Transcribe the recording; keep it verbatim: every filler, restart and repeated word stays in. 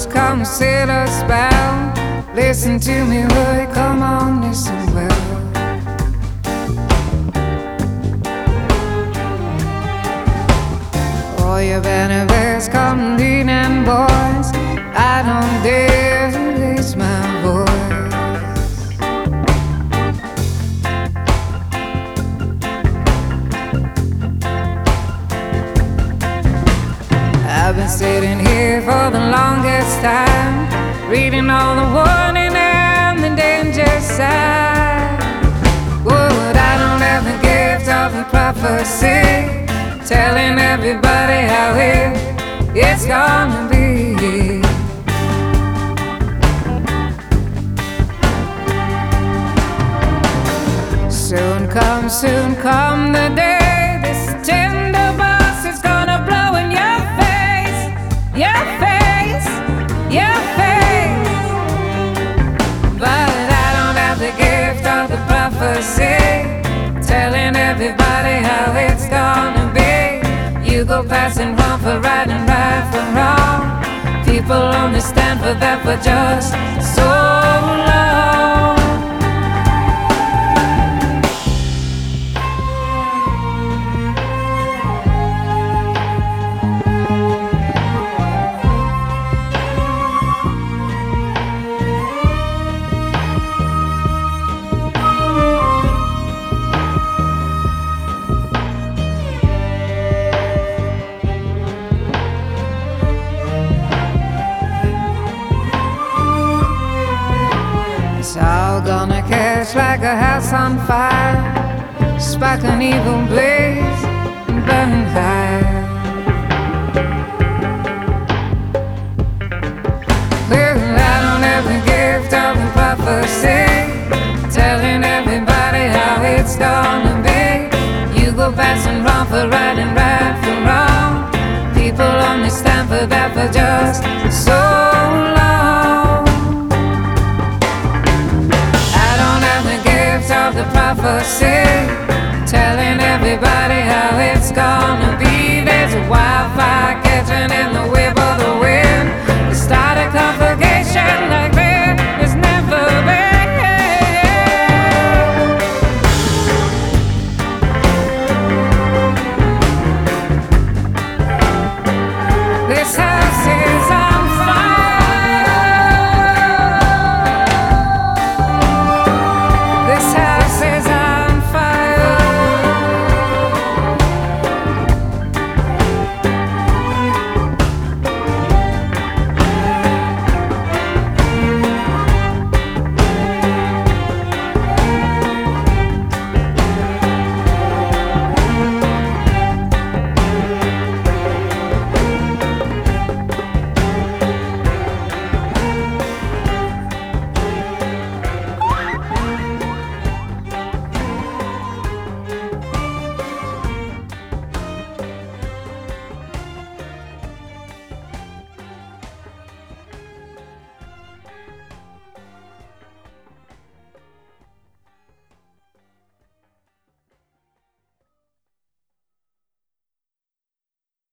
Who's come sail us bound? Listen to me, Roy, come on, listen well. All your benefits come leaning, boys. I don't dare to raise my voice. I've been sitting here for the longest time, reading all the warning and the danger sign. Would I don't have the gift of the prophecy, telling everybody how it, it's gonna be. Soon come, soon come the day this tender bus is gonna blow in your face, your face, your face. But I don't have the gift of the prophecy, telling everybody how it's gonna be. You go past and wrong for right and right for wrong. People only stand for that for just so long. It's all gonna catch like a house on fire, spark an evil blaze and burn high. Well, I don't have the gift of the prophecy, telling everybody how it's gonna be. You go fast and wrong for right and right for wrong. People only stand for that for just so long. Of the prophecy,